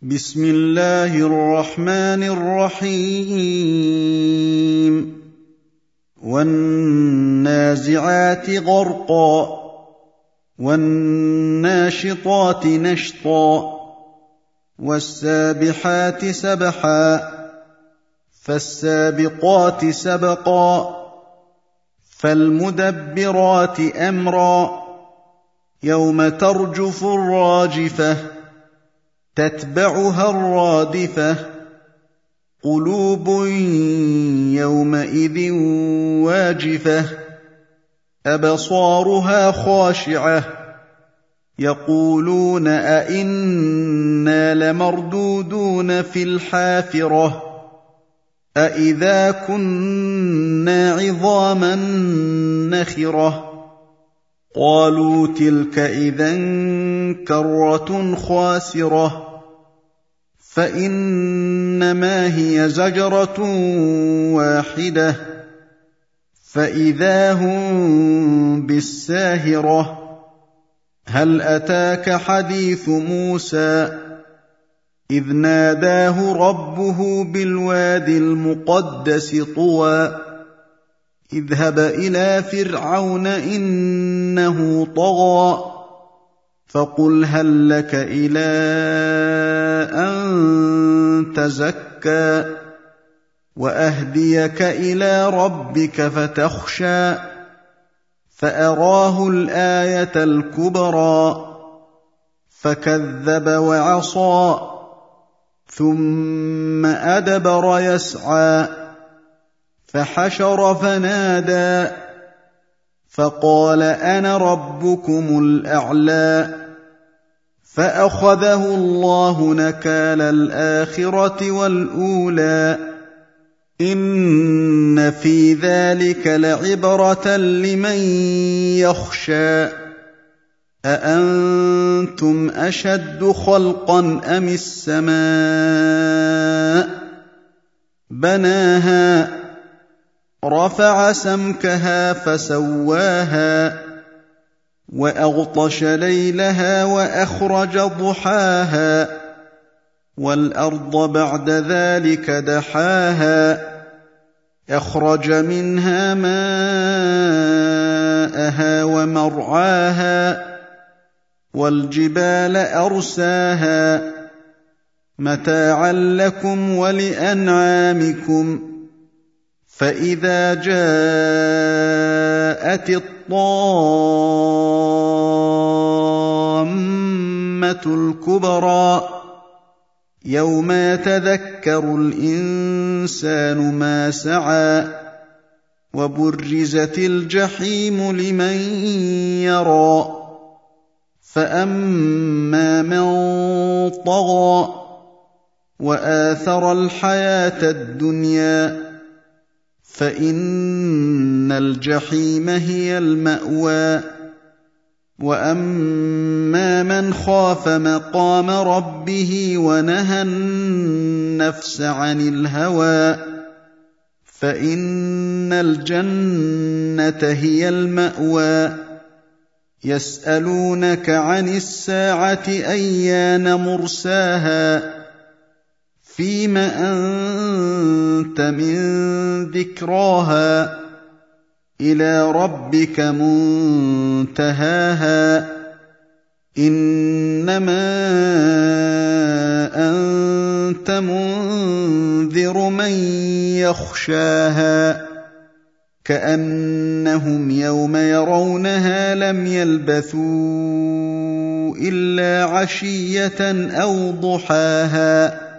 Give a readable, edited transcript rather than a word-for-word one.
بسم الله الرحمن الرحيم والنازعات غرقا والناشطات نشطا والسابحات سبحا فالسابقات سبقا فالمدبرات أمرا يوم ترجف الراجفة تتبعها الرادفة قلوب يومئذ واجفة أبصارها خاشعة يقولون أئنا لمردودون في الحافرة أئذا كنا عظاما نخرة قالوا تلك إذا كرة خاسرة فإنما هي زجرة واحدة فإذا هم بالساهرة هل أتاك حديث موسى إذ ناداه ربه بالواد المقدس طوى اذهب إلى فرعون إنه طغى فقل هل لك إلى أن تزكى وأهديك إلى ربك فتخشى فأراه الآية الكبرى فكذب وعصى ثم أدبر يسعى فحشر فنادى فقال أنا ربكم الأعلى فأخذه الله نكال الآخرة والأولى إن في ذلك لعبرة لمن يخشى أأنتم أشد خلقا أم السماء بناها رفع سمكها فسواها وأغطش ليلها وأخرج ضحاها والأرض بعد ذلك دحاها أخرج منها ماءها ومرعاها والجبال أرساها متاعا لكم ولأنعامكم فإذا جاءت الطامة الكبرى يوم يتذكر الإنسان ما سعى وبرزت الجحيم لمن يرى فأما من طغى وآثر الحياة الدنيا فإن الجحيم هي المأوى وأما من خاف مقام ربه ونهى النفس عن الهوى فإن الجنة هي المأوى يسألونك عن الساعة أيان مرساها فيم أنت من ذكراها إلى ربك منتهاها إنما أنت منذر من يخشاها كأنهم يوم يرونها لم يلبثوا إلا عشية أو ضحاها